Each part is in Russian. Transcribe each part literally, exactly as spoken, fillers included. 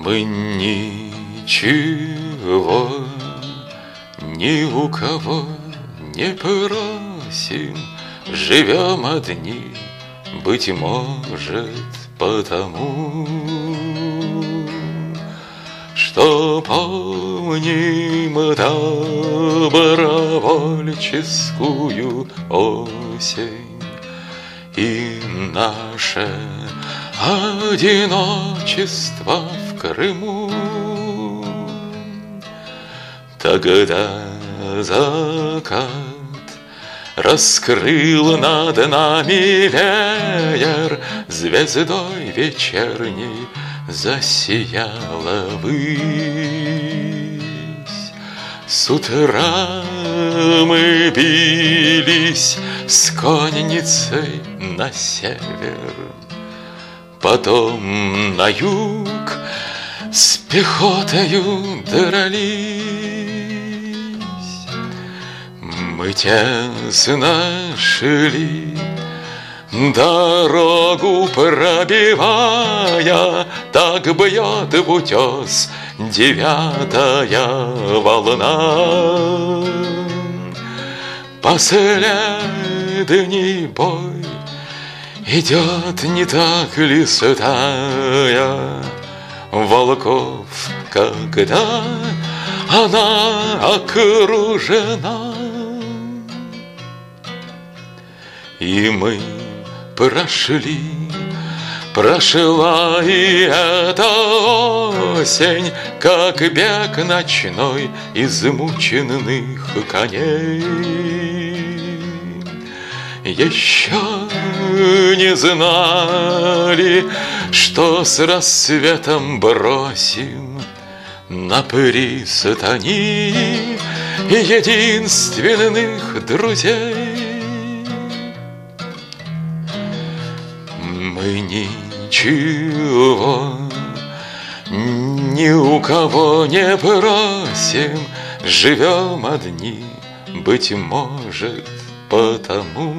Мы ничего ни у кого не просим, живем одни, быть может, потому, что помним добровольческую осень и наше одиночество в Крыму. Тогда закат раскрыл над нами веер, звездой вечерней засияла высь. С утра мы бились с конницей на север, потом на юг с пехотою дрались. Мы тесно шли, дорогу пробивая, так бьет в утес девятая волна. Последний бой идет не так ли стая волков, когда она окружена? И мы прошли, прошла и эта осень, как бег ночной измученных коней. Еще не знали, что с рассветом бросим на пристани единственных друзей. Мы ничего ни у кого не просим, живем одни, быть может, потому,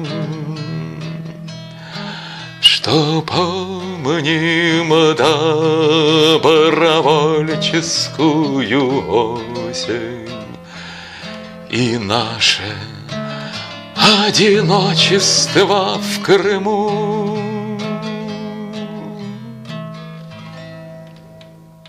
что помним добровольческую осень и наше одиночество в Крыму.